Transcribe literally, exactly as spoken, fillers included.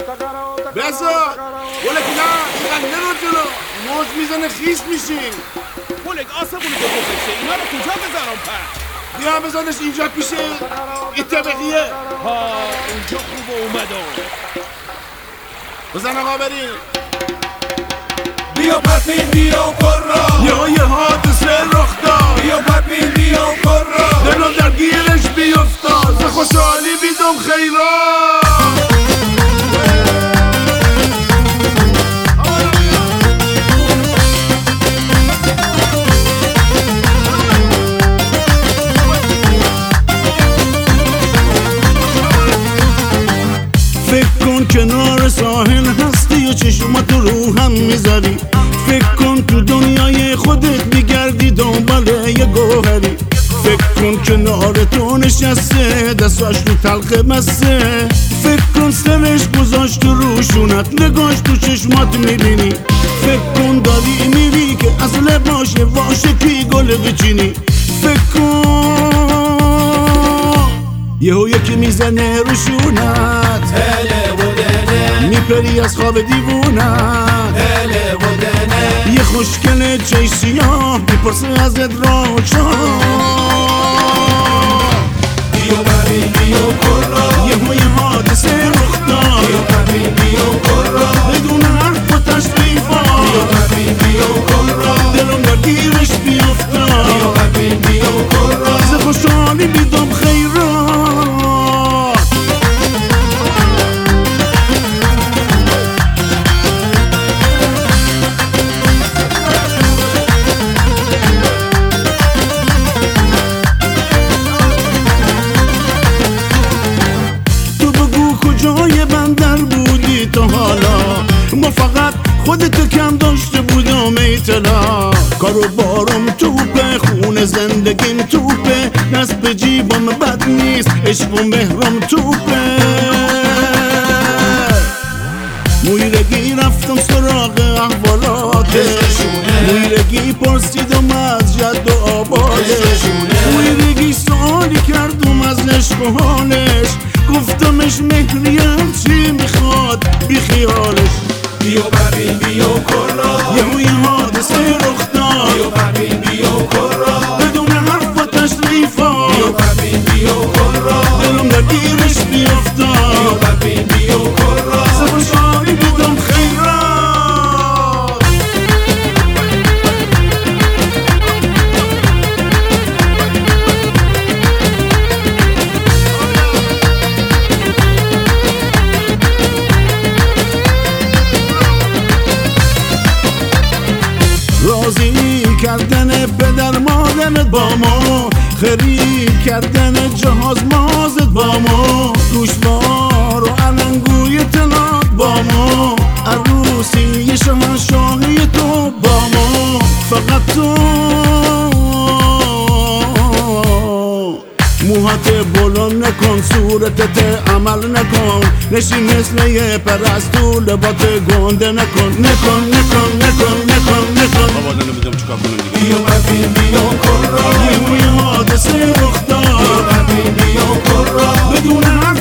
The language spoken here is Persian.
بذار ولک نه اینقدر نرو جلو موج میزنه خیس میشیم. ولک آسمونی که گذاشته اینا رو کجا بذارم پس؟ بیا بذارش اینجا پیشه این طبقیه. ها اونجا خوب اومدم. بزن آقا بریم. بیا پپین بیا کرا یا یه حادثه رخ داد. بیا پپین بیا کرا دلم در گیرش بیفتاد ز خوشحالی بیدم خیرات. فکر کن کنار ساحل هستی و چشمات رو هم میذاری. فکر کن تو دنیای خودت میگردی دنبال یه گوهری. فکر کن کنار تو نشسته دستاش تو تلخ مسته. فکر کن سرش گذاشت تو روشونت نگاش تو چشمات میبینی. فکر کن داری میری که اصل باشه واشه کی گل بچینی. فکر کن یهو یکی میزنه روشونت هله و دله میپری از خواب دیوونت. هله و دله یه خوشگل چه سیاه میپرسه ازت راه چاه. بیا پپین بیا کرا یهو یه حادثه رخ داد. بیا پپین بیا کرا بدون حرف و تشریفا. بیا پپین بیا کرا دلم در گیرش بیفتاد. بیا پپین بیا کرا ز خوشحالی بیدم خیرات. کجای بندر بودی تو حالا؟ ما فقط خودتو کم داشته بودم اطلاع. کارو بارم توپه خونه زندگیم توپه. دست به جیبم بد نیست عشق و مهرم توپه. مویرگی رفتم سراغ احوالاتش. مویرگی پرسیدم از جد و آبادش. مویرگی سوالی کردم از عشق و حالش. گفتمش مهریم چی میخواد بی خیالش. بیا پپین بیا کرا یهو یه حادثه رخ داد. بیا پپین بیا کرا بدون حرف و تشریفا. بیا پپین بیا کرا دلم در گیرش بیفتاد. بیا پپین بیا کرا ز خوشحالی بیدم خیرات. راضی کردن پدر مادرت با ما. خرید کردن جهاز مازت با ما. گوشوار و علنگوی تنات با ما. عروسی شاهنشاهی تو با ما. فقط تو موهات بلند نکن صورتت عمل نکن. نشی مثل یه پرستو لبات گنده نکن. نکن نکن نکن نکن نکن. بابا نمیدونم چیکار کنم دیگه. بیا پپین بیا کرا یه حادثه رخ داد. بیا پپین بیا کرا بدون حرف